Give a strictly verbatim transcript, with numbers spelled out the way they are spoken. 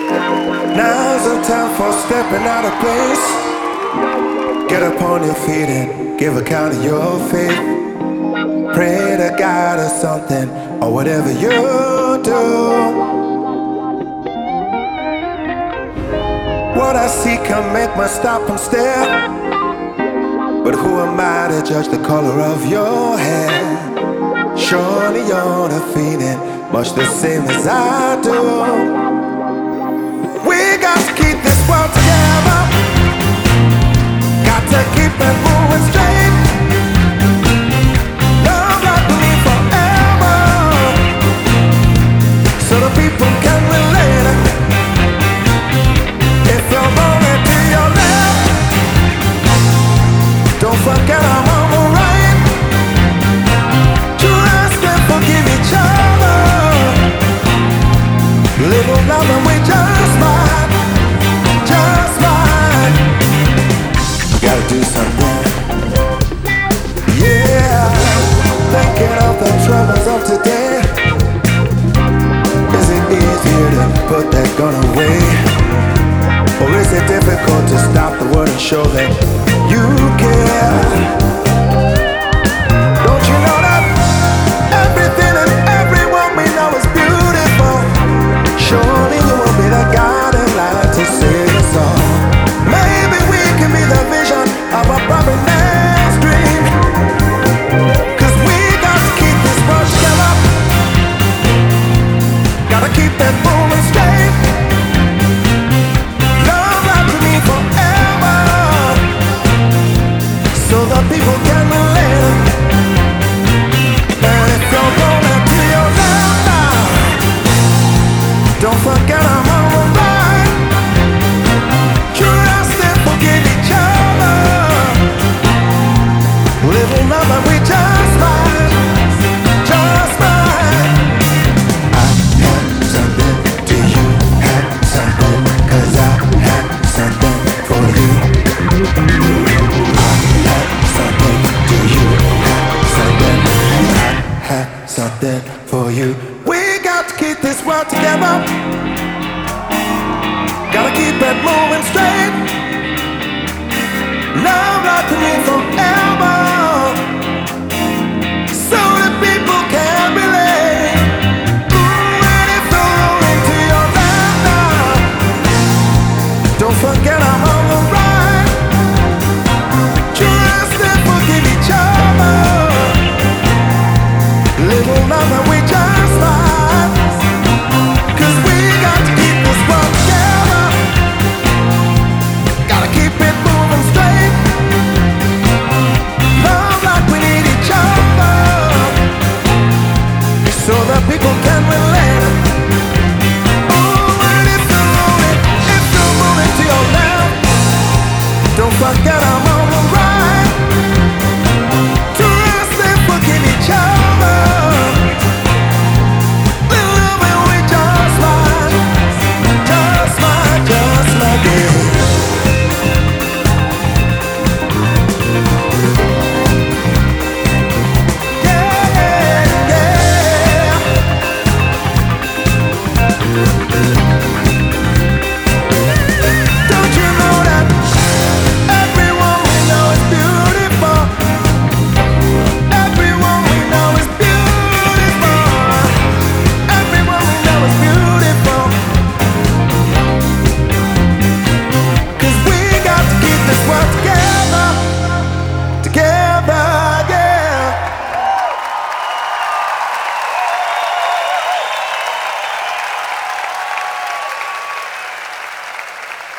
Now's the time for stepping out of place. Get up on your feet and give account of your faith. Pray to God or something, or whatever you do. What I see can make me stop and stare. But who am I to judge the color of your hair? Surely you're not feeling much the same as I do. We got to keep this world together. Got to keep it moving straight. Love like me forever, so the people can relate. If you're rolling to your left, don't forget I'm on the right. Trust and forgive each other. Live on love and we just might, just might. Gotta do something. Yeah, thinking of the troubles of today. Is it easier to put that gun away? Or is it difficult to stop the word and show that you care? Don't you know that everything and everyone we know is beautiful? Surely you will be the guiding light to see us all. Maybe we can be the vision of a brother man's dream. Cause we got to keep this world together. Gotta keep that moving straight. Love like me forever, so the people can relate. And if you're rolling to your left now, don't forget I'm on the right. Trust and forgive each other. Live in love and we just might, just might. I have something, do you have something? Cause I have something for you. I have something, do you have something? I have something for you. We got to keep this world together. Gotta keep it moving straight. Love like me forever.